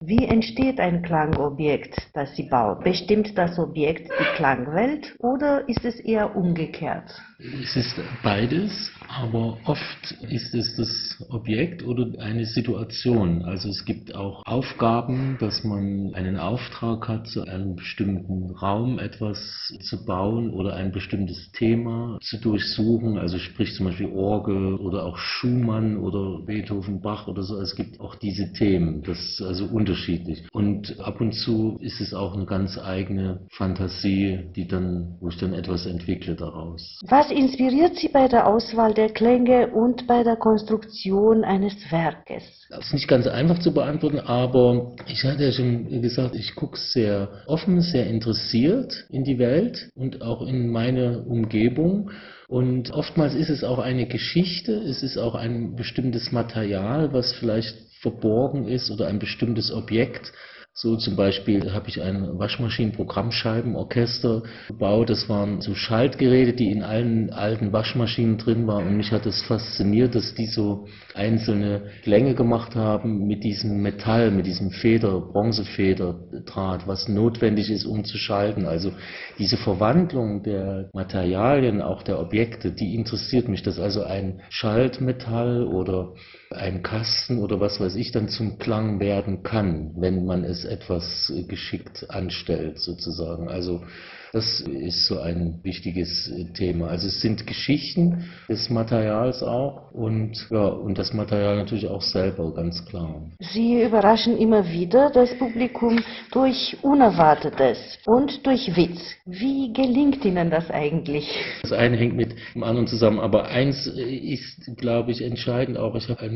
Wie entsteht ein Klangobjekt, das Sie bauen? Bestimmt das Objekt die Klangwelt oder ist es eher umgekehrt? Es ist beides, aber oft ist es das Objekt oder eine Situation. Also es gibt auch Aufgaben, dass man einen Auftrag hat, zu einem bestimmten Raum etwas zu bauen oder ein bestimmtes Thema zu durchsuchen. Also sprich zum Beispiel Orgel oder auch Schumann oder Beethoven, Bach oder so. Es gibt auch diese Themen. Das ist also unterschiedlich. Und ab und zu ist es auch eine ganz eigene Fantasie, wo ich dann etwas entwickle daraus. Was inspiriert Sie bei der Auswahl der Klänge und bei der Konstruktion eines Werkes? Das ist nicht ganz einfach zu beantworten, aber ich hatte ja schon gesagt, ich gucke sehr offen, sehr interessiert in die Welt und auch in meine Umgebung. Und oftmals ist es auch eine Geschichte, es ist auch ein bestimmtes Material, was vielleicht verborgen ist oder ein bestimmtes Objekt. So zum Beispiel habe ich ein Waschmaschinen-Programmscheibenorchester gebaut. Das waren so Schaltgeräte, die in allen alten Waschmaschinen drin waren. Und mich hat es fasziniert, dass die so einzelne Klänge gemacht haben mit diesem Metall, mit diesem Bronzefederdraht, was notwendig ist, um zu schalten. Also diese Verwandlung der Materialien, auch der Objekte, die interessiert mich, dass also ein Schaltmetall oder ein Kasten oder was weiß ich dann zum Klang werden kann, wenn man es etwas geschickt anstellt sozusagen. Also das ist so ein wichtiges Thema. Also es sind Geschichten des Materials auch und ja, und das Material natürlich auch selber, ganz klar. Sie überraschen immer wieder das Publikum durch Unerwartetes und durch Witz. Wie gelingt Ihnen das eigentlich? Das eine hängt mit dem anderen zusammen, aber eins ist, glaube ich, entscheidend auch. Ich habe eine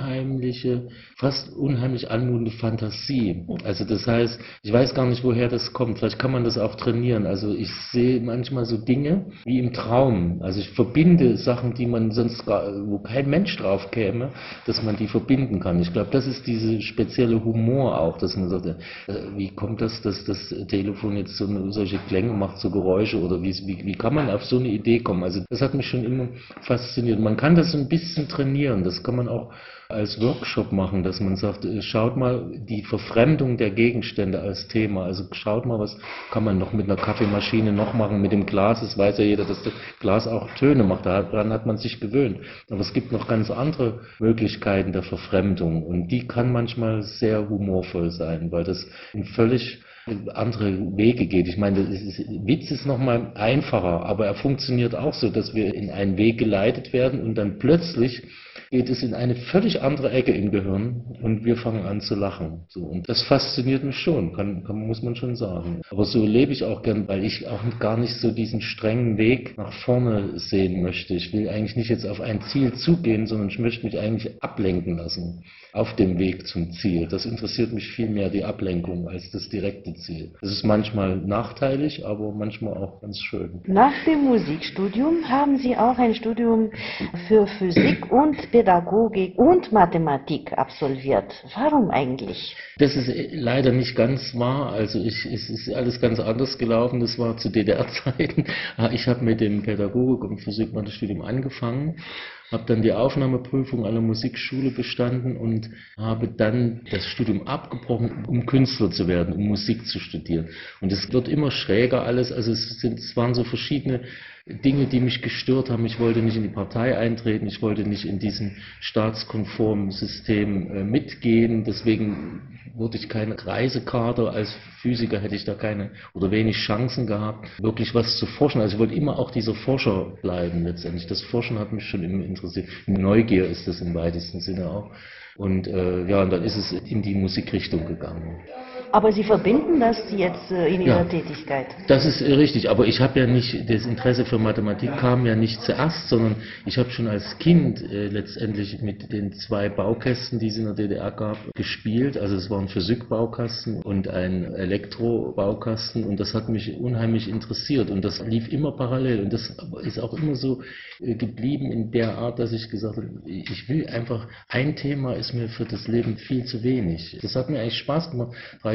fast unheimlich anmutende Fantasie. Also das heißt, ich weiß gar nicht, woher das kommt. Vielleicht kann man das auch trainieren. Also ich sehe manchmal so Dinge wie im Traum. Also ich verbinde Sachen, die man wo kein Mensch drauf käme, dass man die verbinden kann. Ich glaube, das ist diese spezielle Humor auch, dass man sagt, wie kommt das, dass das Telefon jetzt solche Klänge macht, so Geräusche oder wie kann man auf so eine Idee kommen? Also das hat mich schon immer fasziniert. Man kann das so ein bisschen trainieren. Das kann man auch als Workshop machen, dass man sagt, schaut mal die Verfremdung der Gegenstände als Thema. Also schaut mal, was kann man noch mit einer Kaffeemaschine noch machen, mit dem Glas. Das weiß ja jeder, dass das Glas auch Töne macht. Daran hat man sich gewöhnt. Aber es gibt noch ganz andere Möglichkeiten der Verfremdung. Und die kann manchmal sehr humorvoll sein, weil das in völlig andere Wege geht. Ich meine, Witz ist noch mal einfacher, aber er funktioniert auch so, dass wir in einen Weg geleitet werden und dann plötzlich geht es in eine völlig andere Ecke im Gehirn und wir fangen an zu lachen. So, und das fasziniert mich schon, muss man schon sagen. Aber so lebe ich auch gern, weil ich auch gar nicht so diesen strengen Weg nach vorne sehen möchte. Ich will eigentlich nicht jetzt auf ein Ziel zugehen, sondern ich möchte mich eigentlich ablenken lassen auf dem Weg zum Ziel. Das interessiert mich viel mehr, die Ablenkung, als das direkte Ziel. Das ist manchmal nachteilig, aber manchmal auch ganz schön. Nach dem Musikstudium haben Sie auch ein Studium für Physik und Pädagogik und Mathematik absolviert. Warum eigentlich? Das ist leider nicht ganz wahr. Also es ist alles ganz anders gelaufen. Das war zu DDR-Zeiten. Ich habe mit dem Pädagogik- und Physik-Mathe-Studium angefangen, habe dann die Aufnahmeprüfung an der Musikschule bestanden und habe dann das Studium abgebrochen, um Künstler zu werden, um Musik zu studieren. Und es wird immer schräger alles. Also es waren so verschiedene Dinge, die mich gestört haben. Ich wollte nicht in die Partei eintreten, ich wollte nicht in diesem staatskonformen System mitgehen. Deswegen wurde ich keine Reisekader. Als Physiker hätte ich da keine oder wenig Chancen gehabt, wirklich was zu forschen. Also ich wollte immer auch dieser Forscher bleiben letztendlich. Das Forschen hat mich schon immer interessiert. Neugier ist das im weitesten Sinne auch. Und ja, und dann ist es in die Musikrichtung gegangen. Aber Sie verbinden das jetzt in Ihrer Ja, Tätigkeit. das ist richtig, aber ich habe ja nicht, das Interesse für Mathematik kam ja nicht zuerst, sondern ich habe schon als Kind letztendlich mit den zwei Baukästen, die es in der DDR gab, gespielt. Also es war ein Physikbaukasten und ein Elektrobaukasten und das hat mich unheimlich interessiert und das lief immer parallel und das ist auch immer so geblieben in der Art, dass ich gesagt habe, ich will einfach, ein Thema ist mir für das Leben viel zu wenig. Das hat mir eigentlich Spaß gemacht, 3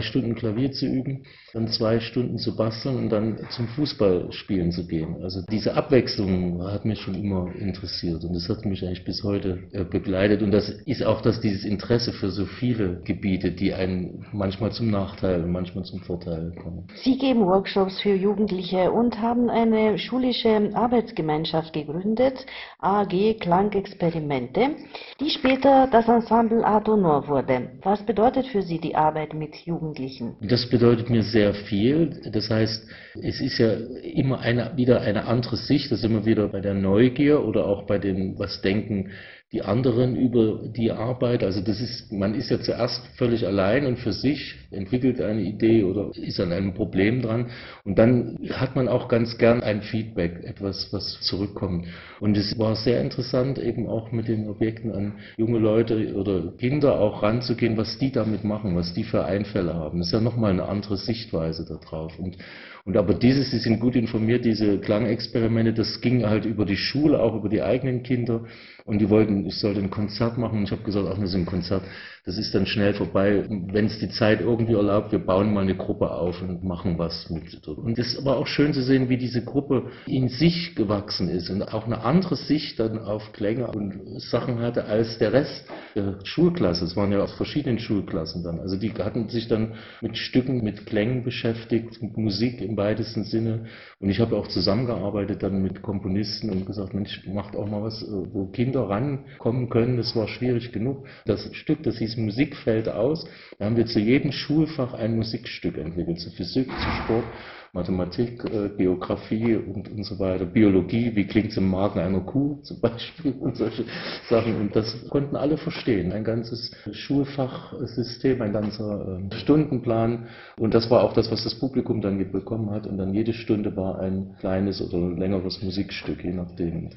Stunden Klavier zu üben, dann 2 Stunden zu basteln und dann zum Fußballspielen zu gehen. Also diese Abwechslung hat mich schon immer interessiert und das hat mich eigentlich bis heute begleitet. Und das ist auch dieses Interesse für so viele Gebiete, die einen manchmal zum Nachteil und manchmal zum Vorteil kommen. Sie geben Workshops für Jugendliche und haben eine schulische Arbeitsgemeinschaft gegründet, AG Klangexperimente, die später das Ensemble Art Honor wurde. Was bedeutet für Sie die Arbeit mit Jugendlichen? Das bedeutet mir sehr viel. Das heißt, es ist ja immer wieder eine andere Sicht, das ist immer wieder bei der Neugier oder auch bei dem, was denken die anderen über die Arbeit. Also man ist ja zuerst völlig allein und für sich, entwickelt eine Idee oder ist an einem Problem dran und dann hat man auch ganz gern ein Feedback, etwas, was zurückkommt. Und es war sehr interessant, eben auch mit den Objekten an junge Leute oder Kinder auch ranzugehen, was die damit machen, was die für Einfälle haben. Das ist ja nochmal eine andere Sichtweise darauf. Und aber sie sind gut informiert, diese Klangexperimente, das ging halt über die Schule, auch über die eigenen Kinder. Und die wollten, ich sollte ein Konzert machen. Und ich habe gesagt, ach, nur so ein Konzert, das ist dann schnell vorbei. Wenn es die Zeit irgendwie erlaubt, wir bauen mal eine Gruppe auf und machen was mit. Und es war auch schön zu sehen, wie diese Gruppe in sich gewachsen ist und auch eine andere Sicht dann auf Klänge und Sachen hatte als der Rest der Schulklasse. Es waren ja aus verschiedenen Schulklassen dann. Also die hatten sich dann mit Stücken, mit Klängen beschäftigt, mit Musik im weitesten Sinne. Und ich habe auch zusammengearbeitet dann mit Komponisten und gesagt, Mensch, macht auch mal was, wo Kinder rankommen können. Das war schwierig genug. Das Stück, das hieß Musik fällt aus. Da haben wir zu jedem Schulfach ein Musikstück entwickelt, zu Physik, zu Sport, Mathematik, Geografie und so weiter, Biologie, wie klingt es im Magen einer Kuh zum Beispiel und solche Sachen. Und das konnten alle verstehen. Ein ganzes Schulfachsystem, ein ganzer Stundenplan. Und das war auch das, was das Publikum dann bekommen hat. Und dann jede Stunde war ein kleines oder ein längeres Musikstück, je nachdem.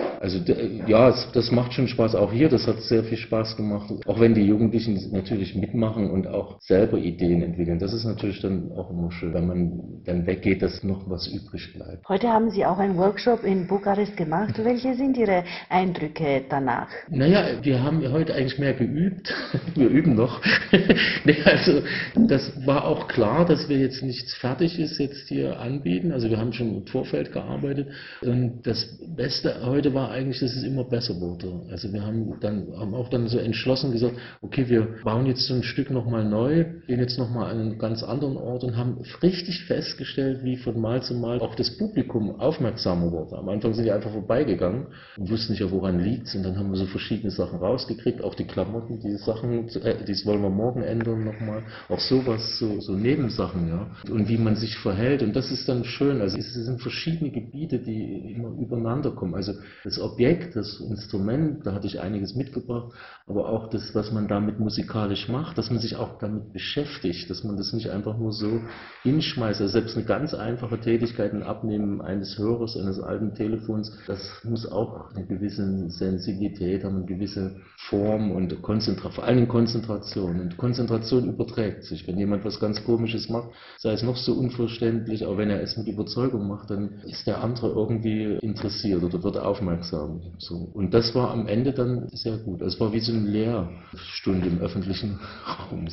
Das macht schon Spaß. Auch hier, das hat sehr viel Spaß gemacht. Auch wenn die Jugendlichen natürlich mitmachen und auch selber Ideen entwickeln. Das ist natürlich dann auch immer schön, wenn man dann weggeht, dass noch was übrig bleibt. Heute haben Sie auch einen Workshop in Bukarest gemacht. Welche sind Ihre Eindrücke danach? Naja, wir haben ja heute eigentlich mehr geübt. Wir üben noch. Also das war auch klar, dass wir jetzt nichts Fertiges jetzt hier anbieten. Also wir haben schon im Vorfeld gearbeitet. Und das Beste heute war eigentlich, dass es immer besser wurde. Also wir haben auch dann so entschlossen gesagt, okay, wir bauen jetzt so ein Stück nochmal neu, gehen jetzt nochmal an einen ganz anderen Ort und haben richtig festgestellt, wie von Mal zu Mal auch das Publikum aufmerksamer wurde. Am Anfang sind die einfach vorbeigegangen und wussten nicht, woran liegt es. Und dann haben wir so verschiedene Sachen rausgekriegt, auch die Klamotten, die Sachen, das wollen wir morgen ändern nochmal. Auch sowas, so Nebensachen, ja. Und wie man sich verhält. Und das ist dann schön. Also es sind verschiedene Gebiete, die immer übereinander kommen. Also das Objekt, das Instrument, da hatte ich einiges mitgebracht, aber auch das, was man damit musikalisch macht, dass man sich auch damit beschäftigt, dass man das nicht einfach nur so hinschmeißt. Also selbst eine ganz einfache Tätigkeit, ein Abnehmen eines Hörers, eines alten Telefons, das muss auch eine gewisse Sensibilität haben, eine gewisse Form und vor allem Konzentration. Und Konzentration überträgt sich. Wenn jemand was ganz Komisches macht, sei es noch so unverständlich, aber wenn er es mit Überzeugung macht, dann ist der andere irgendwie interessiert oder wird aufmerksam. So. Und das war am Ende dann sehr gut. Es war wie so eine Lehrstunde im öffentlichen Raum.